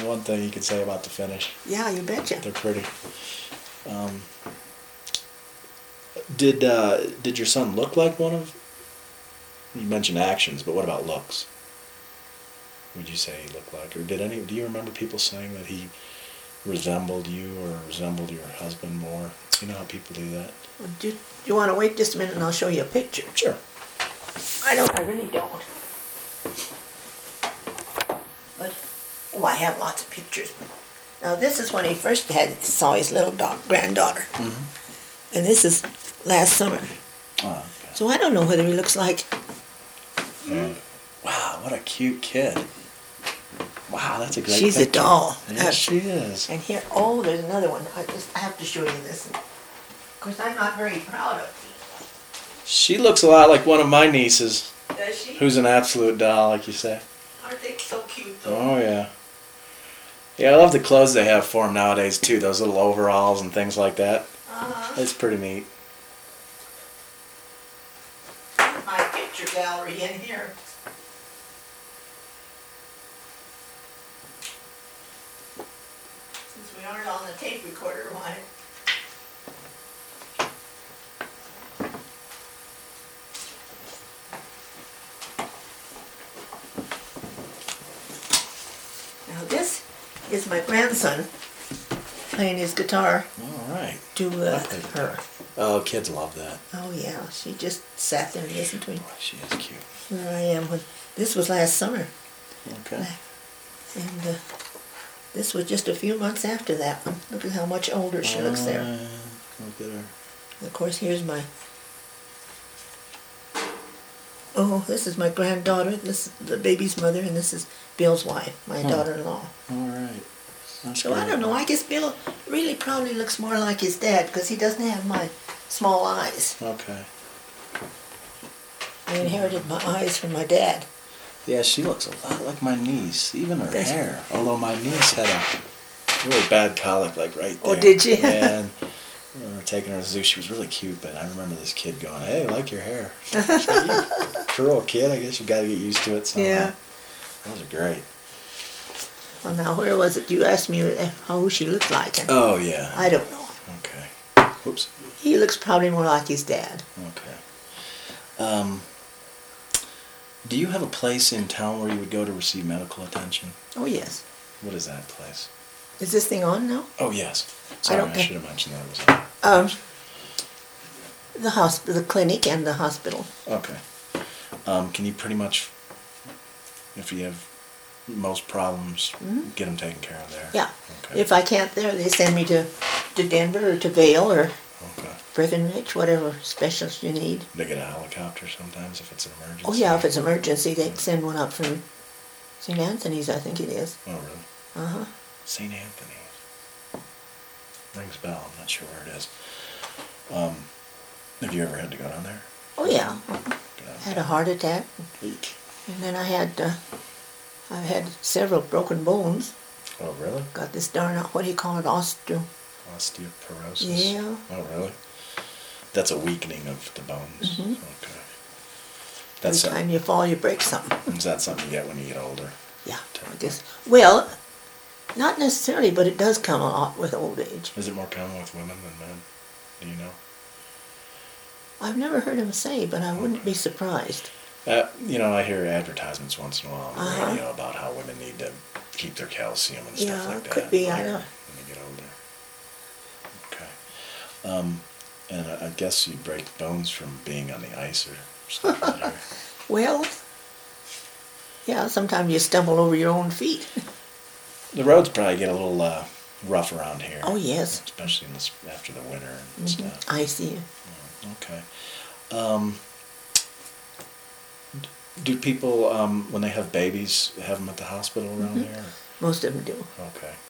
one thing you could say about the finish. Yeah, you betcha. They're pretty. Did your son look like one of? You mentioned actions, but what about looks? Would you say he looked like, or do you remember people saying that he resembled you or resembled your husband more? You know how people do that? Well, do you want to wait just a minute and I'll show you a picture? Sure. I really don't. But, oh, I have lots of pictures. Now this is when he first saw his little granddaughter. Mm-hmm. And this is last summer. Oh, okay. So I don't know whether he looks like... Wow, what a cute kid. Wow, that's a great She's picture. a doll. Yes, she is. And here, oh, there's another one. I have to show you this. Of course, I'm not very proud of it. She looks a lot like one of my nieces, Does she? who's an absolute doll, like you say. Aren't they so cute, though? Oh, yeah. Yeah, I love the clothes they have for them nowadays, too. Those little overalls and things like that. Uh-huh. It's pretty neat. My picture gallery in here. Since we aren't on the tape recorder, why? Now this is my grandson playing his guitar All right. to her. Oh, kids love that. Oh yeah, she just sat there and listened to him. Boy, she is cute. Here I am. This was last summer. Okay. And this was just a few months after that one. Look at how much older she looks there. Look at her. And of course, here's my... Oh, this is my granddaughter. This is the baby's mother, and this is Bill's wife, my daughter-in-law. All right. That's So great. I don't know. I guess Bill really probably looks more like his dad because he doesn't have my small eyes. Okay. I inherited my eyes from my dad. Yeah, she looks a lot like my niece, even her Does she? hair. Although my niece had a really bad colic, like right there. Oh, did you? And we were taking her to the zoo. She was really cute, but I remember this kid going, "Hey, I like your hair." Curl kid, I guess you got to get used to it somehow. Yeah. Those are great. Well, now, where was it? You asked me who she looked like. And Oh, yeah. I don't know. Okay. Whoops. He looks probably more like his dad. Okay. Do you have a place in town where you would go to receive medical attention? Oh, yes. What is that place? Is this thing on now? Oh, yes. Sorry, don't I get- should have mentioned that. Was The hospital, the clinic and the hospital. Okay. Can you pretty much, if you have most problems, get them taken care of there? Yeah. Okay. If I can't there, they send me to Denver or to Vail or Okay. Breckenridge, whatever specialist you need. They get a helicopter sometimes if it's an emergency? Oh, yeah, if it's emergency, they send one up from St. Anthony's, I think it is. Oh, really? Uh-huh. St. Anthony's. Rings a bell. I'm not sure where it is. Have you ever had to go down there? Oh, yeah. Go Had a heart attack. Eek. And then I've had several broken bones. Oh, really? Got this darn, what do you call it, Osteoporosis? Yeah. Oh, really? That's a weakening of the bones? Mhm. Okay. Every That's time you fall, you break something. is that something you get when you get older? Yeah, I guess. Well, not necessarily, but it does come a lot with old age. Is it more common with women than men? Do you know? I've never heard him say, but I wouldn't be surprised. I hear advertisements once in a while on the Uh-huh. radio about how women need to keep their calcium and stuff Yeah, like that. could be, I when know. they get older. Okay. And I guess you break bones from being on the ice or stuff like that. Well, yeah, sometimes you stumble over your own feet. The roads probably get a little rough around here. Oh, yes. Especially after the winter and stuff. I see. Okay. Do people, when they have babies, have them at the hospital around here? Most of them do. Okay.